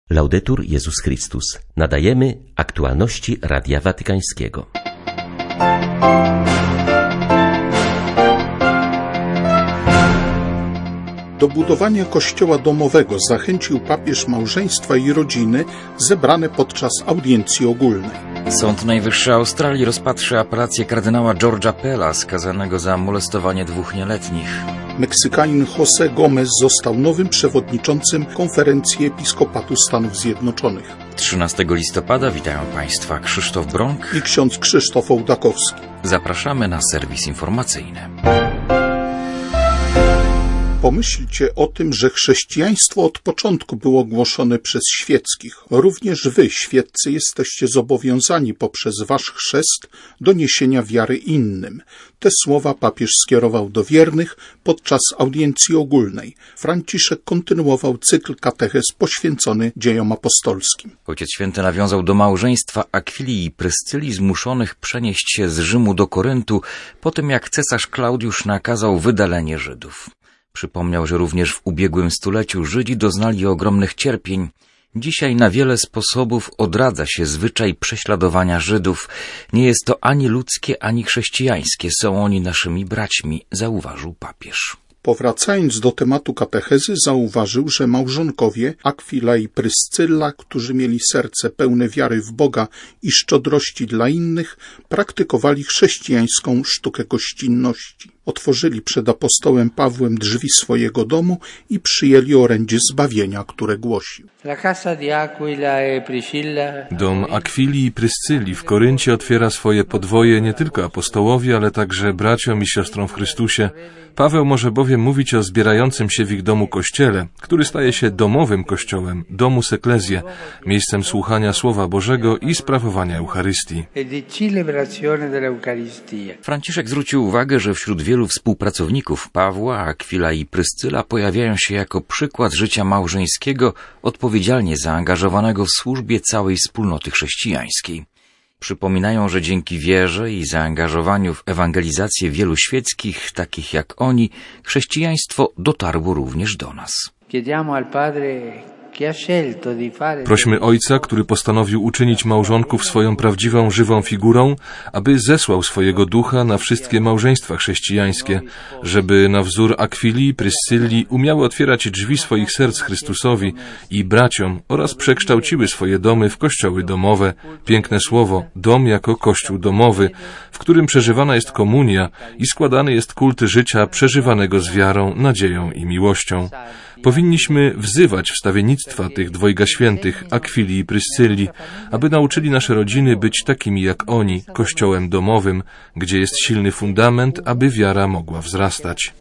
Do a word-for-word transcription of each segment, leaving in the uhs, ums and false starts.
Laudetur Jezus Chrystus. Nadajemy aktualności Radia Watykańskiego. Do budowania kościoła domowego zachęcił papież małżeństwa i rodziny zebrane podczas audiencji ogólnej. Sąd Najwyższy Australii rozpatrzy apelację kardynała George'a Pella, skazanego za molestowanie dwóch nieletnich. Meksykanin José Gómez został nowym przewodniczącym Konferencji Episkopatu Stanów Zjednoczonych. trzynastego listopada witają Państwa Krzysztof Brąk I ksiądz Krzysztof Ołdakowski. Zapraszamy na serwis informacyjny. Pomyślcie o tym, że chrześcijaństwo od początku było głoszone przez świeckich. Również wy, świeccy, jesteście zobowiązani poprzez wasz chrzest do niesienia wiary innym. Te słowa papież skierował do wiernych podczas audiencji ogólnej. Franciszek kontynuował cykl katechez poświęcony dziejom apostolskim. Ojciec Święty nawiązał do małżeństwa Akwilii i Pryscylli zmuszonych przenieść się z Rzymu do Koryntu po tym, jak cesarz Klaudiusz nakazał wydalenie Żydów. Przypomniał, że również w ubiegłym stuleciu Żydzi doznali ogromnych cierpień. Dzisiaj na wiele sposobów odradza się zwyczaj prześladowania Żydów. Nie jest to ani ludzkie, ani chrześcijańskie. Są oni naszymi braćmi, zauważył papież. Powracając do tematu katechezy, zauważył, że małżonkowie Akwila i Pryscylla, którzy mieli serce pełne wiary w Boga i szczodrości dla innych, praktykowali chrześcijańską sztukę gościnności. Otworzyli przed apostołem Pawłem drzwi swojego domu i przyjęli orędzie zbawienia, które głosił. Dom Akwilii i Pryscylli w Koryncie otwiera swoje podwoje nie tylko apostołowi, ale także braciom i siostrom w Chrystusie. Paweł może bowiem mówić o zbierającym się w ich domu kościele, który staje się domowym kościołem, domus ecclesiae, miejscem słuchania Słowa Bożego i sprawowania Eucharystii. Franciszek zwrócił uwagę, że wśród wielu współpracowników Pawła, Akwila i Pryscyla pojawiają się jako przykład życia małżeńskiego, odpowiedzialnie zaangażowanego w służbie całej wspólnoty chrześcijańskiej. Przypominają, że dzięki wierze i zaangażowaniu w ewangelizację wielu świeckich, takich jak oni, chrześcijaństwo dotarło również do nas. Prośmy Ojca, który postanowił uczynić małżonków swoją prawdziwą, żywą figurą, aby zesłał swojego ducha na wszystkie małżeństwa chrześcijańskie, żeby na wzór Akwilii, Pryscylli umiały otwierać drzwi swoich serc Chrystusowi i braciom oraz przekształciły swoje domy w kościoły domowe. Piękne słowo, dom jako kościół domowy, w którym przeżywana jest komunia i składany jest kult życia przeżywanego z wiarą, nadzieją i miłością. Powinniśmy wzywać wstawiennictwa tych dwojga świętych, Akwilii i Pryscylli, aby nauczyli nasze rodziny być takimi jak oni, kościołem domowym, gdzie jest silny fundament, aby wiara mogła wzrastać.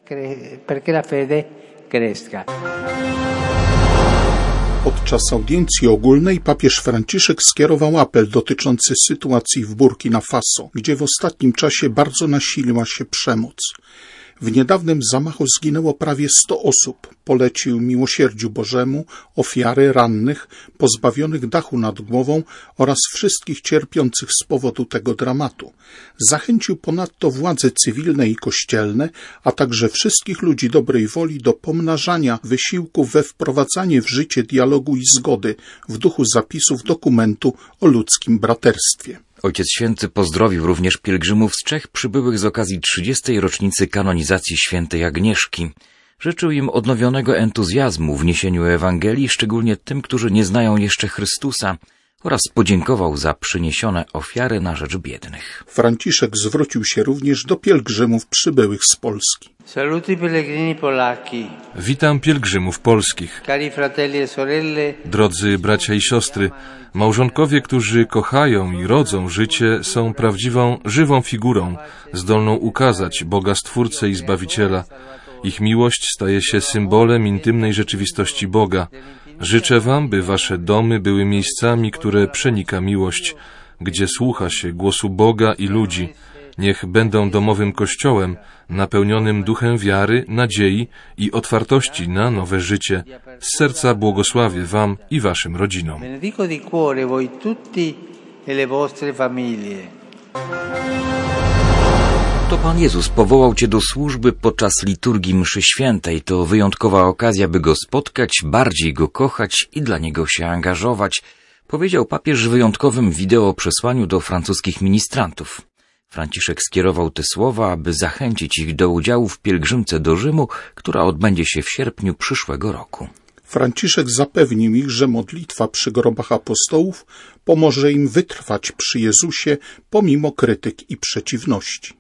Podczas audiencji ogólnej papież Franciszek skierował apel dotyczący sytuacji w Burkina Faso, gdzie w ostatnim czasie bardzo nasiliła się przemoc. W niedawnym zamachu zginęło prawie sto osób. Polecił miłosierdziu Bożemu ofiary rannych, pozbawionych dachu nad głową oraz wszystkich cierpiących z powodu tego dramatu. Zachęcił ponadto władze cywilne i kościelne, a także wszystkich ludzi dobrej woli do pomnażania wysiłków we wprowadzanie w życie dialogu i zgody w duchu zapisów dokumentu o ludzkim braterstwie. Ojciec Święty pozdrowił również pielgrzymów z Czech przybyłych z okazji trzydziestej rocznicy kanonizacji świętej Agnieszki. Życzył im odnowionego entuzjazmu w niesieniu Ewangelii, szczególnie tym, którzy nie znają jeszcze Chrystusa, oraz podziękował za przyniesione ofiary na rzecz biednych. Franciszek zwrócił się również do pielgrzymów przybyłych z Polski. Saluti pellegrini polacchi. Witam pielgrzymów polskich. Cari fratelli e sorelle. Drodzy bracia i siostry, małżonkowie, którzy kochają i rodzą życie, są prawdziwą, żywą figurą, zdolną ukazać Boga Stwórcę i Zbawiciela. Ich miłość staje się symbolem intymnej rzeczywistości Boga. Życzę wam, by wasze domy były miejscami, które przenika miłość, gdzie słucha się głosu Boga i ludzi. Niech będą domowym kościołem, napełnionym duchem wiary, nadziei i otwartości na nowe życie. Z serca błogosławię wam i waszym rodzinom. Benedico di cuore voi tutti e le vostre famiglie. To Pan Jezus powołał Cię do służby podczas liturgii mszy świętej. To wyjątkowa okazja, by Go spotkać, bardziej Go kochać i dla Niego się angażować, powiedział papież w wyjątkowym wideo przesłaniu do francuskich ministrantów. Franciszek skierował te słowa, aby zachęcić ich do udziału w pielgrzymce do Rzymu, która odbędzie się w sierpniu przyszłego roku. Franciszek zapewnił ich, że modlitwa przy grobach apostołów pomoże im wytrwać przy Jezusie pomimo krytyk i przeciwności.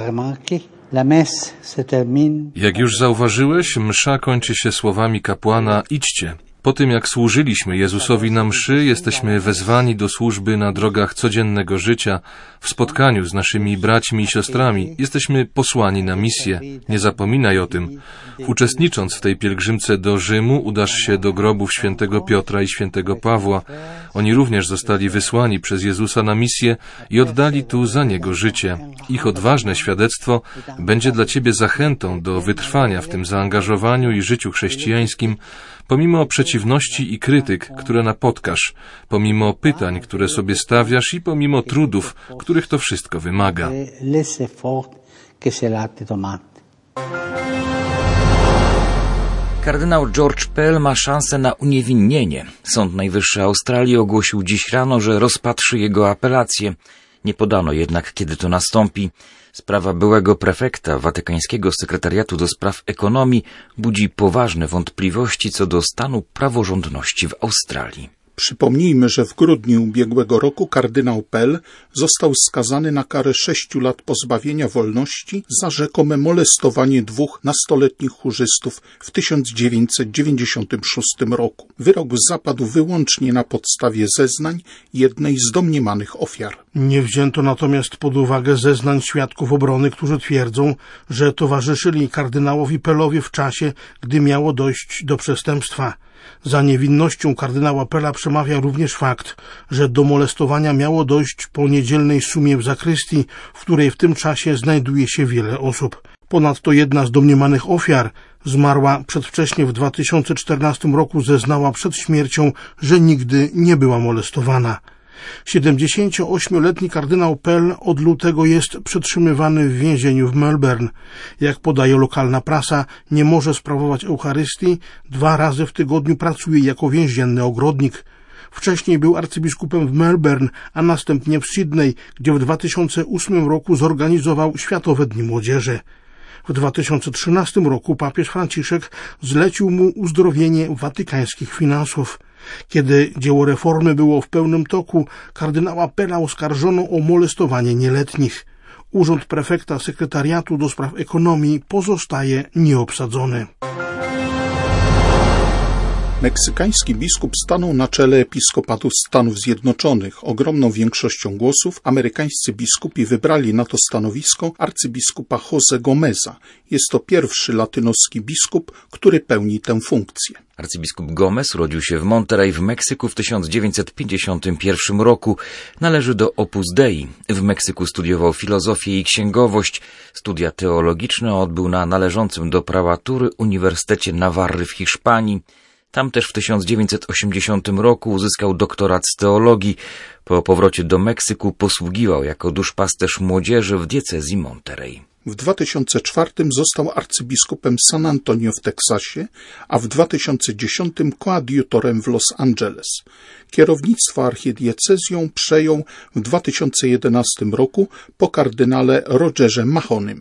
Jak już zauważyłeś, msza kończy się słowami kapłana: idźcie. Po tym, jak służyliśmy Jezusowi na mszy, jesteśmy wezwani do służby na drogach codziennego życia, w spotkaniu z naszymi braćmi i siostrami. Jesteśmy posłani na misję. Nie zapominaj o tym. Uczestnicząc w tej pielgrzymce do Rzymu, udasz się do grobów świętego Piotra i świętego Pawła. Oni również zostali wysłani przez Jezusa na misję i oddali tu za Niego życie. Ich odważne świadectwo będzie dla Ciebie zachętą do wytrwania w tym zaangażowaniu i życiu chrześcijańskim, pomimo przeciwności i krytyk, które napotkasz, pomimo pytań, które sobie stawiasz i pomimo trudów, których to wszystko wymaga. Kardynał George Pell ma szansę na uniewinnienie. Sąd Najwyższy Australii ogłosił dziś rano, że rozpatrzy jego apelację. Nie podano jednak, kiedy to nastąpi. Sprawa byłego prefekta Watykańskiego Sekretariatu do Spraw Ekonomii budzi poważne wątpliwości co do stanu praworządności w Australii. Przypomnijmy, że w grudniu ubiegłego roku kardynał Pell został skazany na karę sześciu lat pozbawienia wolności za rzekome molestowanie dwóch nastoletnich chórzystów w tysiąc dziewięćset dziewięćdziesiątym szóstym roku. Wyrok zapadł wyłącznie na podstawie zeznań jednej z domniemanych ofiar. Nie wzięto natomiast pod uwagę zeznań świadków obrony, którzy twierdzą, że towarzyszyli kardynałowi Pellowi w czasie, gdy miało dojść do przestępstwa. Za niewinnością kardynała Pella przemawia również fakt, że do molestowania miało dojść po niedzielnej szumie w zakrystii, w której w tym czasie znajduje się wiele osób. Ponadto jedna z domniemanych ofiar zmarła przedwcześnie w dwa tysiące czternastym roku, zeznała przed śmiercią, że nigdy nie była molestowana. siedemdziesięcioośmioletni kardynał Pell od lutego jest przetrzymywany w więzieniu w Melbourne. Jak podaje lokalna prasa, nie może sprawować Eucharystii, dwa razy w tygodniu pracuje jako więzienny ogrodnik. Wcześniej był arcybiskupem w Melbourne, a następnie w Sydney, gdzie w dwa tysiące ósmym roku zorganizował Światowe Dni Młodzieży. W dwa tysiące trzynastym roku papież Franciszek zlecił mu uzdrowienie watykańskich finansów. Kiedy dzieło reformy było w pełnym toku, kardynała Pella oskarżono o molestowanie nieletnich. Urząd prefekta Sekretariatu do Spraw Ekonomii pozostaje nieobsadzony. Meksykański biskup stanął na czele episkopatu Stanów Zjednoczonych. Ogromną większością głosów amerykańscy biskupi wybrali na to stanowisko arcybiskupa José Gomeza. Jest to pierwszy latynoski biskup, który pełni tę funkcję. Arcybiskup Gomez urodził się w Monterrey w Meksyku w tysiąc dziewięćset pięćdziesiątym pierwszym roku. Należy do Opus Dei. W Meksyku studiował filozofię i księgowość. Studia teologiczne odbył na należącym do prałatury Uniwersytecie Nawarry w Hiszpanii. Tam też w tysiąc dziewięćset osiemdziesiątym roku uzyskał doktorat z teologii. Po powrocie do Meksyku posługiwał jako duszpasterz młodzieży w diecezji Monterrey. W dwa tysiące czwartym został arcybiskupem San Antonio w Teksasie, a w dwa tysiące dziesiątym koadiutorem w Los Angeles. Kierownictwo archidiecezją przejął w dwa tysiące jedenastym roku po kardynale Rogerze Mahonym.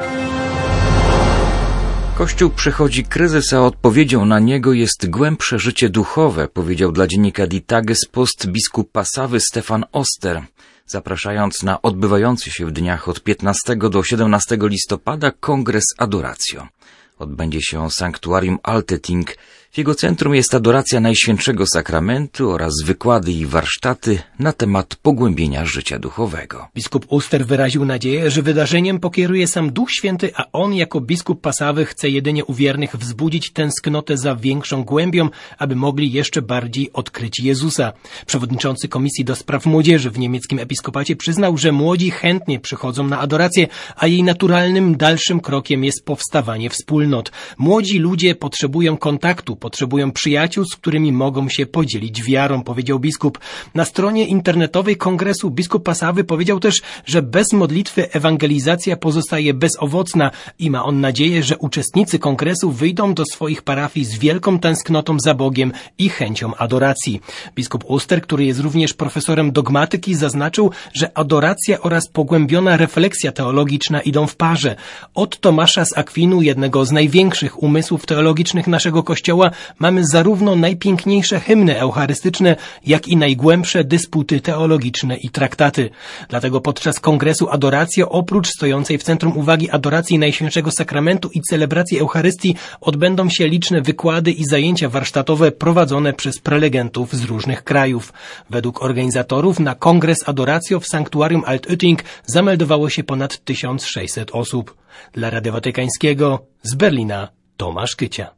Kościół przechodzi kryzys, a odpowiedzią na niego jest głębsze życie duchowe, powiedział dla dziennika Die Tagespost biskup Passawy Stefan Oster, zapraszając na odbywający się w dniach od piętnastego do siedemnastego listopada kongres Adoratio. Odbędzie się on w sanktuarium Alteting. W jego centrum jest adoracja Najświętszego Sakramentu oraz wykłady i warsztaty na temat pogłębienia życia duchowego. Biskup Oster wyraził nadzieję, że wydarzeniem pokieruje sam Duch Święty, a on jako biskup Passawy chce jedynie u wiernych wzbudzić tęsknotę za większą głębią, aby mogli jeszcze bardziej odkryć Jezusa. Przewodniczący Komisji do Spraw Młodzieży w niemieckim episkopacie przyznał, że młodzi chętnie przychodzą na adorację, a jej naturalnym dalszym krokiem jest powstawanie wspólnot. Młodzi ludzie potrzebują kontaktu, potrzebują przyjaciół, z którymi mogą się podzielić wiarą, powiedział biskup. Na stronie internetowej kongresu biskup Pasawy powiedział też, że bez modlitwy ewangelizacja pozostaje bezowocna i ma on nadzieję, że uczestnicy kongresu wyjdą do swoich parafii z wielką tęsknotą za Bogiem i chęcią adoracji. Biskup Uster, który jest również profesorem dogmatyki, zaznaczył, że adoracja oraz pogłębiona refleksja teologiczna idą w parze. Od Tomasza z Akwinu, jednego z największych umysłów teologicznych naszego Kościoła, mamy zarówno najpiękniejsze hymny eucharystyczne, jak i najgłębsze dysputy teologiczne i traktaty. Dlatego podczas kongresu Adoracja, oprócz stojącej w centrum uwagi adoracji Najświętszego Sakramentu i celebracji Eucharystii, odbędą się liczne wykłady i zajęcia warsztatowe prowadzone przez prelegentów z różnych krajów. Według organizatorów na kongres Adoracja w sanktuarium Altötting zameldowało się ponad tysiąc sześćset osób. Dla Radia Watykańskiego z Berlina Tomasz Kycia.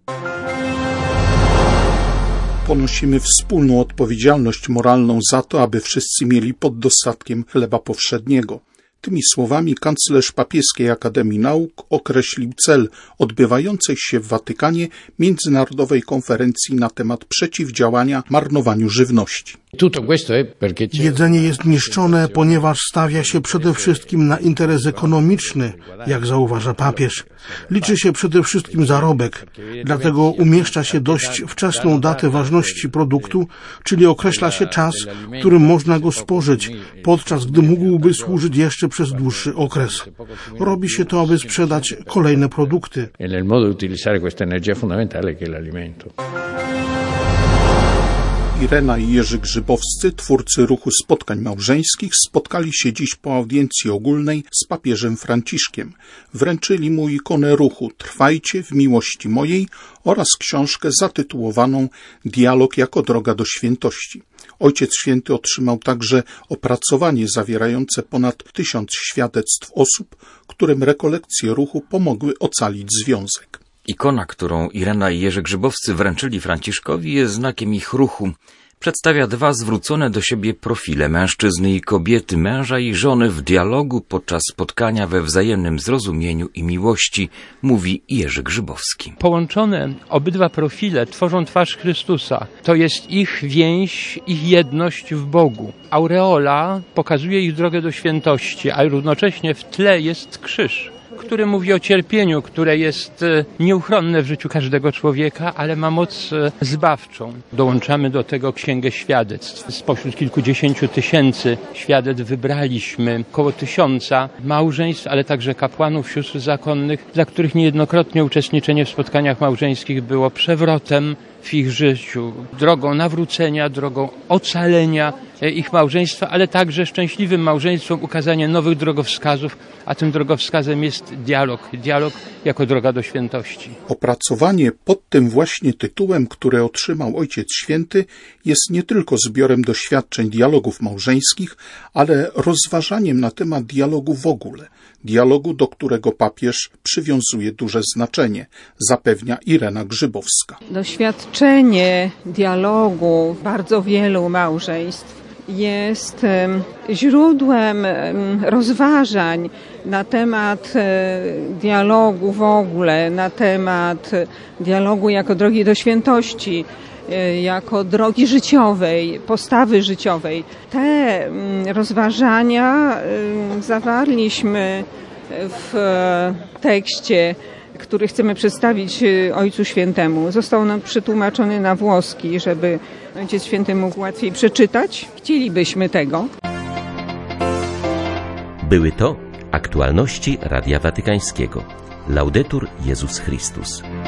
Ponosimy wspólną odpowiedzialność moralną za to, aby wszyscy mieli pod dostatkiem chleba powszedniego. Tymi słowami kanclerz Papieskiej Akademii Nauk określił cel odbywającej się w Watykanie międzynarodowej konferencji na temat przeciwdziałania marnowaniu żywności. Jedzenie jest niszczone, ponieważ stawia się przede wszystkim na interes ekonomiczny, jak zauważa papież. Liczy się przede wszystkim zarobek, dlatego umieszcza się dość wczesną datę ważności produktu, czyli określa się czas, w którym można go spożyć, podczas gdy mógłby służyć jeszcze przez dłuższy okres. Robi się to, aby sprzedać kolejne produkty. Irena i Jerzy Grzybowscy, twórcy ruchu spotkań małżeńskich, spotkali się dziś po audiencji ogólnej z papieżem Franciszkiem. Wręczyli mu ikonę ruchu Trwajcie w miłości mojej oraz książkę zatytułowaną Dialog jako droga do świętości. Ojciec Święty otrzymał także opracowanie zawierające ponad tysiąc świadectw osób, którym rekolekcje ruchu pomogły ocalić związek. Ikona, którą Irena i Jerzy Grzybowscy wręczyli Franciszkowi, jest znakiem ich ruchu. Przedstawia dwa zwrócone do siebie profile mężczyzny i kobiety, męża i żony w dialogu podczas spotkania we wzajemnym zrozumieniu i miłości, mówi Jerzy Grzybowski. Połączone obydwa profile tworzą twarz Chrystusa. To jest ich więź, ich jedność w Bogu. Aureola pokazuje ich drogę do świętości, a równocześnie w tle jest krzyż, który mówi o cierpieniu, które jest nieuchronne w życiu każdego człowieka, ale ma moc zbawczą. Dołączamy do tego Księgę Świadectw. Spośród kilkudziesięciu tysięcy świadectw wybraliśmy około tysiąca małżeństw, ale także kapłanów, sióstr zakonnych, dla których niejednokrotnie uczestniczenie w spotkaniach małżeńskich było przewrotem w ich życiu, drogą nawrócenia, drogą ocalenia ich małżeństwa, ale także szczęśliwym małżeństwom ukazanie nowych drogowskazów, a tym drogowskazem jest dialog. Dialog jako droga do świętości. Opracowanie pod tym właśnie tytułem, które otrzymał Ojciec Święty, jest nie tylko zbiorem doświadczeń dialogów małżeńskich, ale rozważaniem na temat dialogu w ogóle. Dialogu, do którego papież przywiązuje duże znaczenie, zapewnia Irena Grzybowska. Doświadczenie dialogu bardzo wielu małżeństw jest źródłem rozważań na temat dialogu w ogóle, na temat dialogu jako drogi do świętości, jako drogi życiowej, postawy życiowej. Te rozważania zawarliśmy w tekście, który chcemy przedstawić Ojcu Świętemu. Został nam przetłumaczony na włoski, żeby Ojciec Święty mógł łatwiej przeczytać. Chcielibyśmy tego. Były to aktualności Radia Watykańskiego. Laudetur Jezus Chrystus.